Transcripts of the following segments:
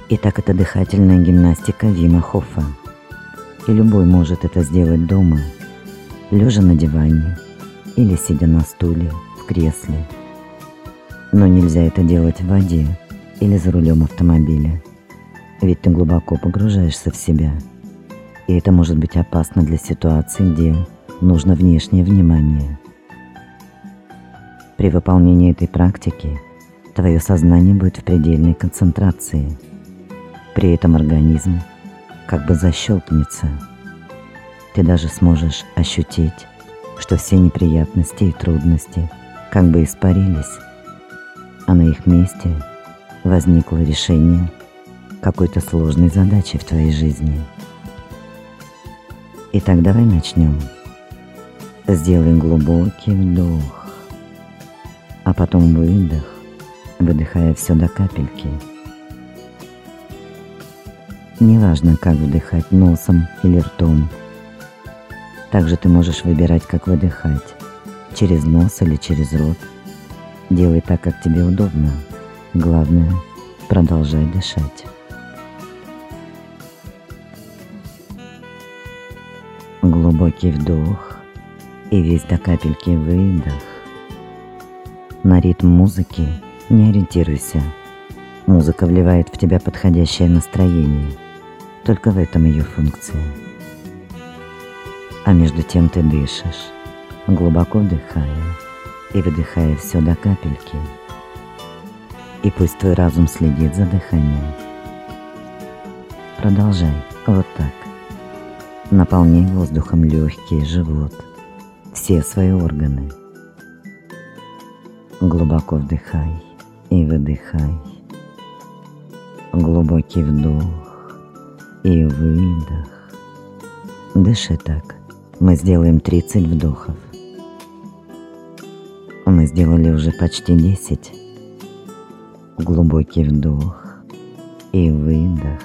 Итак, это дыхательная гимнастика Вима Хофа. И любой может это сделать дома, лежа на диване или сидя на стуле, в кресле. Но нельзя это делать в воде или за рулем автомобиля, ведь ты глубоко погружаешься в себя. И это может быть опасно для ситуации, где нужно внешнее внимание. При выполнении этой практики твое сознание будет в предельной концентрации. При этом организм как бы защелкнется. Ты даже сможешь ощутить, что все неприятности и трудности как бы испарились, а на их месте возникло решение какой-то сложной задачи в твоей жизни. Итак, давай начнем. Сделай глубокий вдох, а потом выдох, выдыхая все до капельки. Неважно, как вдыхать, носом или ртом. Также ты можешь выбирать, как выдыхать, через нос или через рот. Делай так, как тебе удобно. Главное, продолжай дышать. Глубокий вдох и весь до капельки выдох. На ритм музыки не ориентируйся. Музыка вливает в тебя подходящее настроение. Только в этом ее функция. А между тем ты дышишь, глубоко вдыхая и выдыхая все до капельки. И пусть твой разум следит за дыханием. Продолжай, вот так. Наполняй воздухом легкие, живот, все свои органы. Глубоко вдыхай и выдыхай. Глубокий вдох и выдох. Дыши так. Мы сделаем 30 вдохов. Мы сделали уже почти 10. Глубокий вдох и выдох.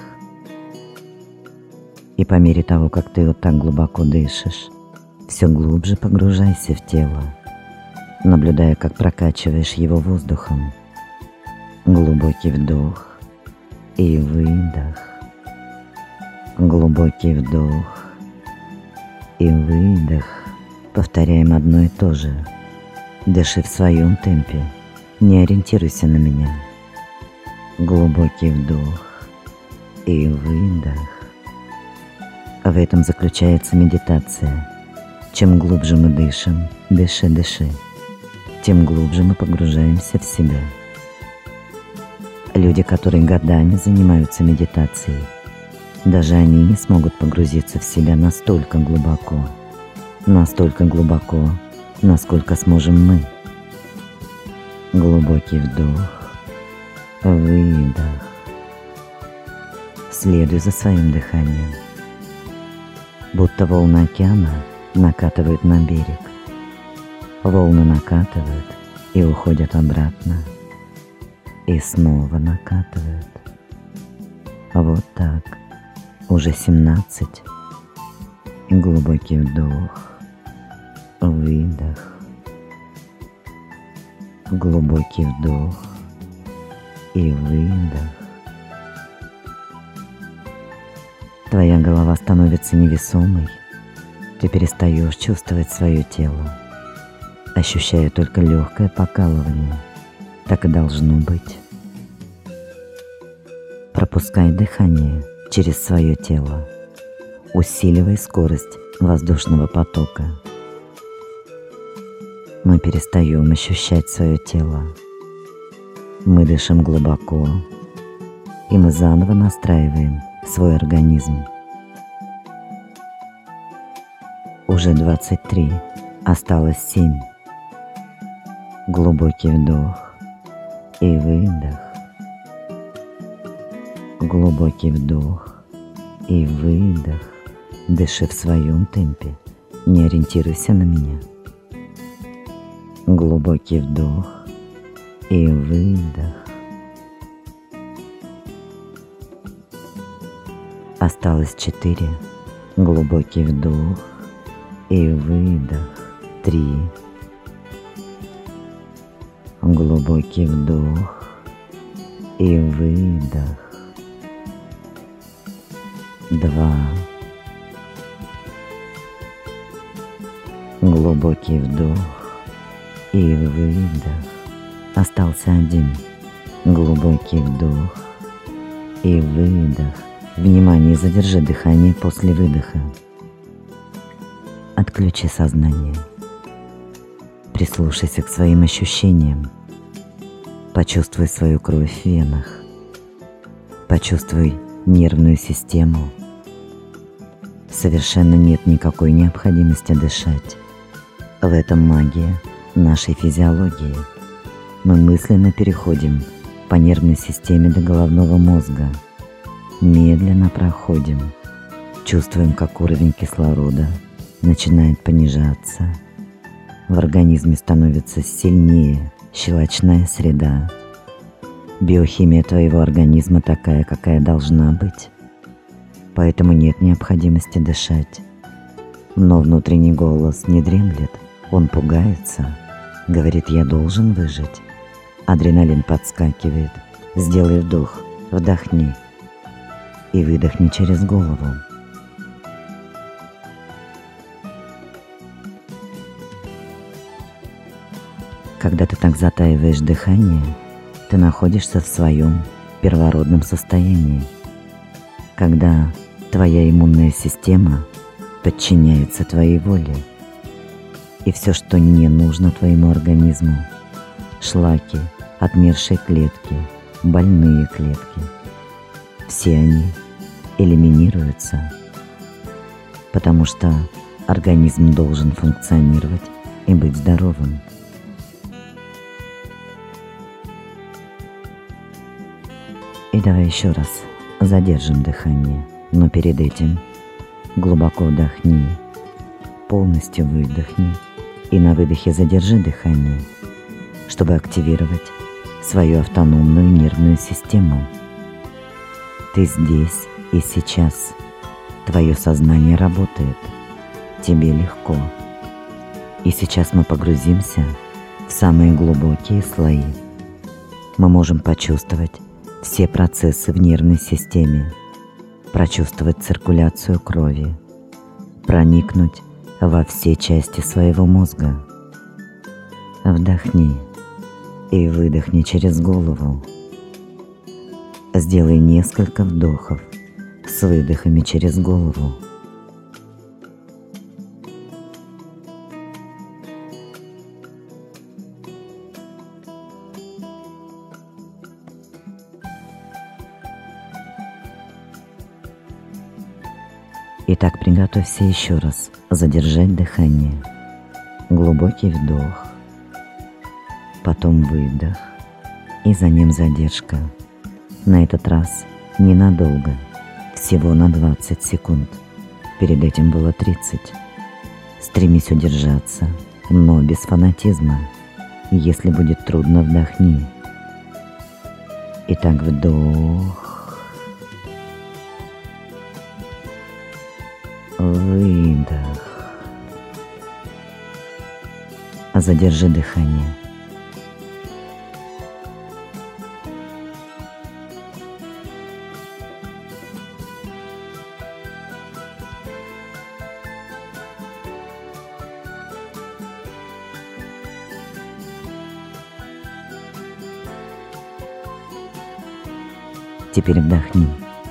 И по мере того, как ты вот так глубоко дышишь, все глубже погружайся в тело, наблюдая, как прокачиваешь его воздухом. Глубокий вдох и выдох. Глубокий вдох и выдох. Повторяем одно и то же. Дыши в своем темпе, не ориентируйся на меня. Глубокий вдох и выдох. В этом заключается медитация. Чем глубже мы дышим, дыши, тем глубже мы погружаемся в себя. Люди, которые годами занимаются медитацией, даже они не смогут погрузиться в себя настолько глубоко, насколько сможем мы. Глубокий вдох, выдох. Следуй за своим дыханием. Будто волны океана накатывают на берег. Волны накатывают и уходят обратно. И снова накатывают. Вот так. Уже 17. Глубокий вдох, выдох. Глубокий вдох и выдох. Твоя голова становится невесомой. Ты перестаешь чувствовать свое тело, ощущая только легкое покалывание. Так и должно быть. Пропускай дыхание через свое тело, усиливай скорость воздушного потока. Мы перестаем ощущать свое тело. Мы дышим глубоко, и мы заново настраиваем свой организм. Уже 23, осталось 7. Глубокий вдох и выдох. Глубокий вдох и выдох. Дыши в своем темпе, не ориентируйся на меня. Глубокий вдох и выдох. Осталось 4. Глубокий вдох и выдох. 3. Глубокий вдох и выдох. 2. Глубокий вдох и выдох. Остался 1. Глубокий вдох и выдох. Внимание, задержи дыхание после выдоха. Отключи сознание. Прислушайся к своим ощущениям. Почувствуй свою кровь в венах. Почувствуй нервную систему. Совершенно нет никакой необходимости дышать. В этом магия нашей физиологии. Мы мысленно переходим по нервной системе до головного мозга. Медленно проходим. Чувствуем, как уровень кислорода начинает понижаться. В организме становится сильнее щелочная среда. Биохимия твоего организма такая, какая должна быть. Поэтому нет необходимости дышать. Но внутренний голос не дремлет. Он пугается. Говорит: я должен выжить. Адреналин подскакивает. Сделай вдох, вдохни. И выдохни через голову. Когда ты так затаиваешь дыхание, ты находишься в своем первородном состоянии. Когда твоя иммунная система подчиняется твоей воле. И все, что не нужно твоему организму, шлаки, отмершие клетки, больные клетки, все они элиминируются, потому что организм должен функционировать и быть здоровым. И давай еще раз задержим дыхание, но перед этим глубоко вдохни, полностью выдохни и на выдохе задержи дыхание, чтобы активировать свою автономную нервную систему. Ты здесь и сейчас. Твое сознание работает. Тебе легко. И сейчас мы погрузимся в самые глубокие слои. Мы можем почувствовать все процессы в нервной системе, прочувствовать циркуляцию крови, проникнуть во все части своего мозга. Вдохни и выдохни через голову. Сделай несколько вдохов с выдохами через голову. Итак, приготовься еще раз задержать дыхание. Глубокий вдох, потом выдох и за ним задержка. На этот раз ненадолго, всего на 20 секунд. Перед этим было 30. Стремись удержаться, но без фанатизма. Если будет трудно, вдохни. Итак, вдох, выдох. Задержи дыхание. Теперь вдохни.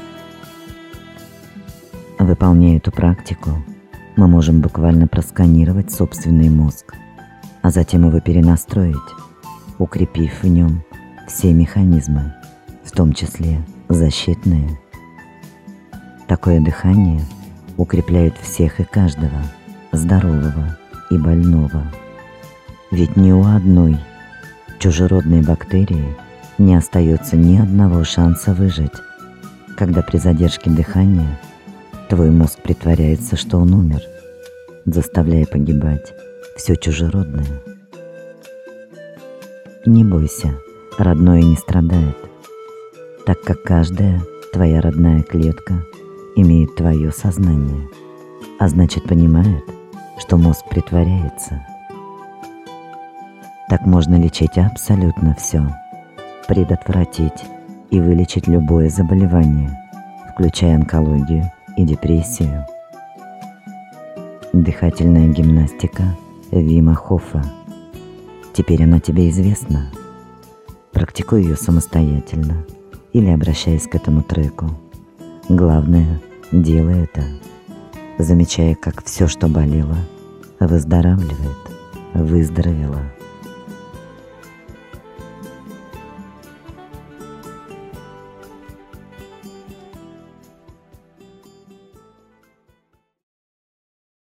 Выполняя эту практику, мы можем буквально просканировать собственный мозг, а затем его перенастроить, укрепив в нем все механизмы, в том числе защитные. Такое дыхание укрепляет всех и каждого, здорового и больного. Ведь ни у одной чужеродной бактерии не остается ни одного шанса выжить, когда при задержке дыхания твой мозг притворяется, что он умер, заставляя погибать все чужеродное. Не бойся, родное не страдает, так как каждая твоя родная клетка имеет твое сознание, а значит понимает, что мозг притворяется. Так можно лечить абсолютно все, предотвратить и вылечить любое заболевание, включая онкологию и депрессию. Дыхательная гимнастика Вима Хофа. Теперь она тебе известна. Практикуй ее самостоятельно или обращаясь к этому треку. Главное, делай это, замечая, как все, что болело, выздоравливает, выздоровело.